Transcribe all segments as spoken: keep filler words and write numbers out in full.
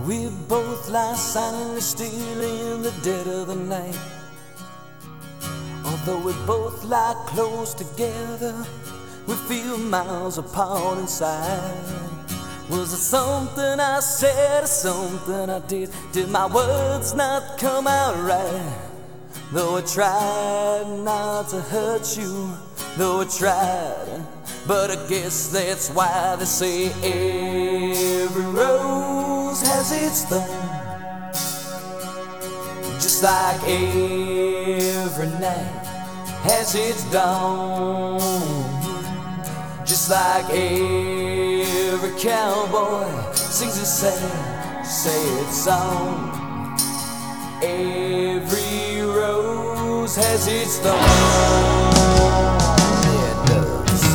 We both lie silently still in the dead of the night. Although we both lie close together, we feel miles apart inside. Was it something I said or something I did? Did my words not come out right? Though I tried not to hurt you, though I tried, but I guess that's why they say every rose has its thorn, just like every night has its dawn, just like every cowboy sings a sad, sad song. Every rose has its thorn. Yeah, it does.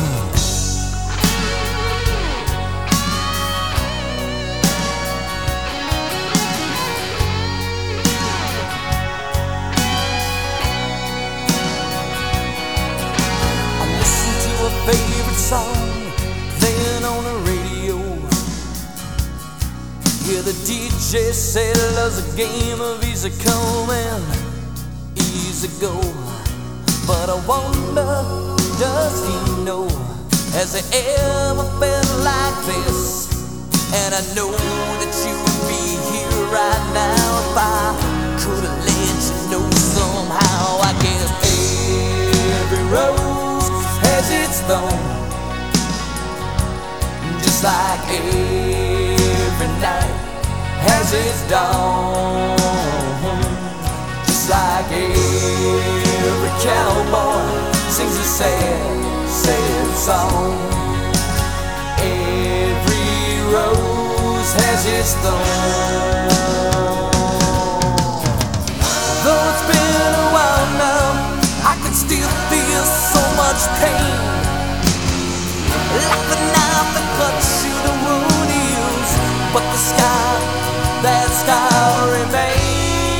I listen to a favorite song playing on the radio. Yeah, the D J said love's a game of easy come and easy go. But I wonder, does he know? Has he ever felt like this? And I know that you would be here right now if I could have let you know somehow. I guess every rose has its thorn, just like every night has its dawn, just like every cowboy sings a sad, sad song. Every rose has its thorn. Though it's been a while now, I can still feel so much pain, like the knife that cuts you the wound heals, but the scar, that scar remains.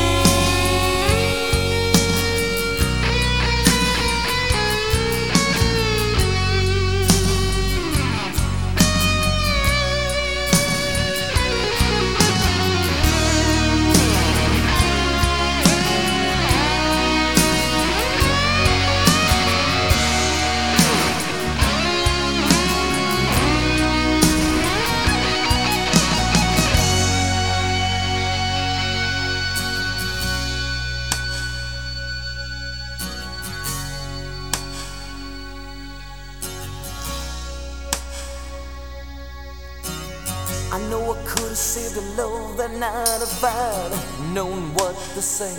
I know I could have saved the love that night if I'd known what to say.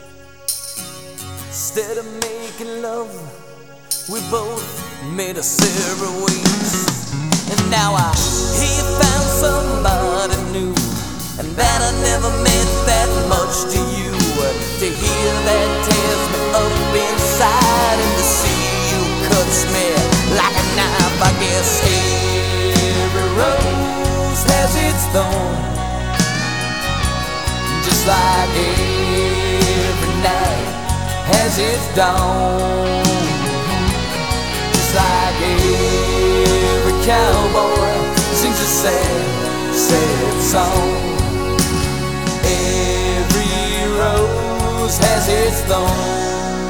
Instead of making love, we both made us several ways. And now I hear you found somebody new, and that I never meant that much to you. To hear that tears me up inside, and to see you cuts me like a knife. I guess every rose has its thorn, just like every night has its dawn, just like every cowboy sings a sad, sad song. Every rose has its thorn.